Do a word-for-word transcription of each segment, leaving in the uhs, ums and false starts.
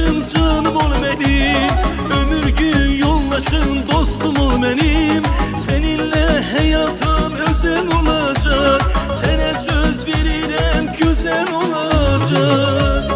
sirdaşım, canım ol benim. Ömür gün yoldaşım, dostum ol benim. Seninle hayatım özel olacak. Sana söz veririm, güzel olacak.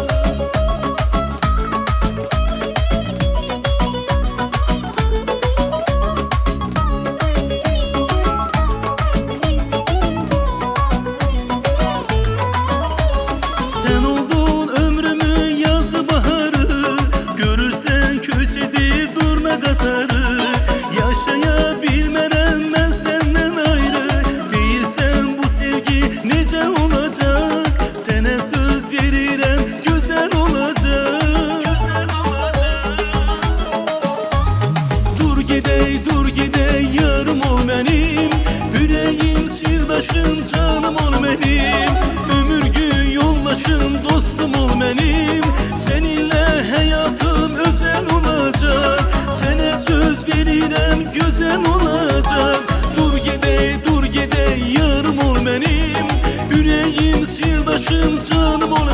Sen oldun ömrümün yazı baharı. Görürsen köşedir durma katarı. Yaşayabilmem ben senden ayrı. Değilsen bu sevgi nece olacak? Sana söz veririm, güzel olacak. Dur gidey, dur gidey, yarım ol benim. Yüreğim, sirdaşım, canım ol benim. Ömür gün yoldaşım, dostum ol benim. Seninle hayatım özel olacak. Sana söz veririm, güzel olacak. Dur gidey, dur gidey, yarım ol benim. Yüreğim, sirdaşım, canım ol